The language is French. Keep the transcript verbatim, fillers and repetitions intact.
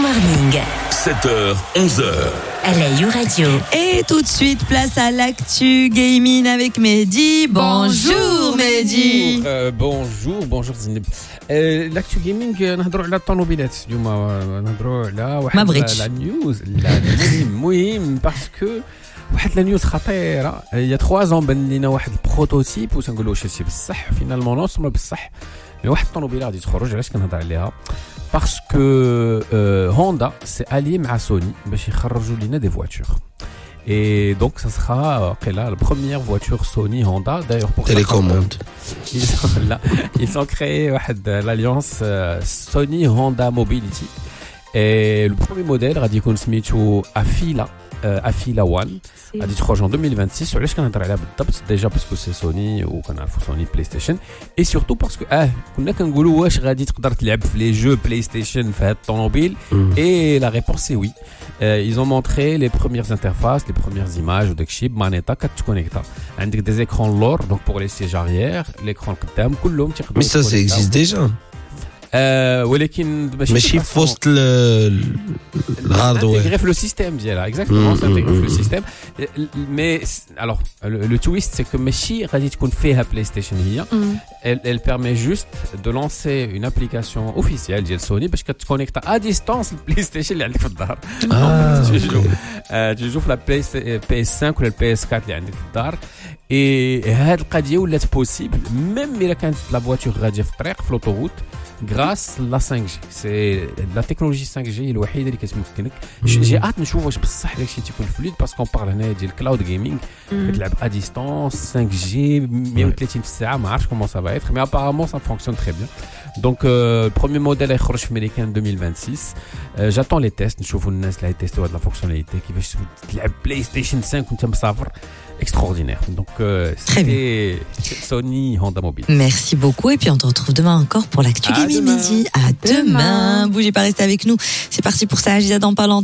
Morning. sept heures, onze heures. À la You Radio. Et tout de suite, place à l'actu gaming avec Mehdi. Bonjour Mehdi. Euh, bonjour, bonjour Zineb. Euh, l'actu gaming نهضروا على الطوموبيلات اليوم نهضروا على واحد لا نيوز لا مهم باسكو واحد لا نيوز خطيره. il y a trois ans بان لينا واحد البروتوتيب وتنقولوا واش هادشي بصح فينالمون نو سمو بصح مي واحد الطوموبيله غادي تخرج. علاش كنهضر عليها؟ باسكو هوندا سي الي مع سوني باش يخرجوا لينا دي فواتور. Et donc, ça sera okay, là, la première voiture Sony Honda. D'ailleurs, pour télécommande. Ils ont, là, ils ont créé l'alliance euh, Sony Honda Mobility. Et le premier modèle, Radicon Smith ou Afila, euh, Afila One, a dit en deux mille vingt-six. Sur les canaux de déjà parce que c'est Sony ou qu'on a Sony PlayStation. Et surtout parce que, ah, qu'on a qu'un goulot, wesh, Radit, tu peux jouer les jeux PlayStation, fait automobile. Mm. Et la réponse est oui. Euh, ils ont montré les premières interfaces, les premières images de chip, manetta, quatre connecteurs. Avec des écrans lourds, donc pour les sièges arrière, l'écran قدام, كلهم تقدروا. Mais ça, ça existe déjà. Euh, ولكن ماشي في وسط الهاردوير. Intégrer le système ديالها, exactement, ça intègre le système. Mais alors le, le twist c'est que ماشي غادي تكون فيها PlayStation هي. Elle, elle permet juste de lancer une application officielle ديال سوني باش كتكونيكت à distance البلايستيشن اللي عندك في الدار. Ah, tu joues tu joues la P S cinq ولا ال P S quatre اللي عندك في الدار. Et هاد القضيه ولات possible même الا كانت la voiture غاديه في الطريق في l'autoroute grâce à la cinq G. C'est la technologie cinq G الوحيده اللي كتمكنك. جي هات نشوف واش بصح داكشي تيكون فلويد باسكو بارل هنا ديال الكلاود جيمنج كتلعب ا ديستانس cinq G مية وثلاثين في الساعه. ما عرفتش comment ça va être mais apparemment ça fonctionne très bien. Donc euh, le premier modèle يخرج في امريكا deux mille vingt-six. euh, j'attends les tests نشوفوا الناس اللي هيتيستيو هاد لا فونكسيوناليتي كيفاش تلعب بلاي ستيشن cinq وانت مسافر. Extraordinaire. Donc, euh, c'était Sony Honda Mobile. Merci beaucoup. Et puis, on te retrouve demain encore pour l'actu gaming midi. À demain. demain. Bougez pas, restez avec nous. C'est parti pour ça. Agida dans pas longtemps.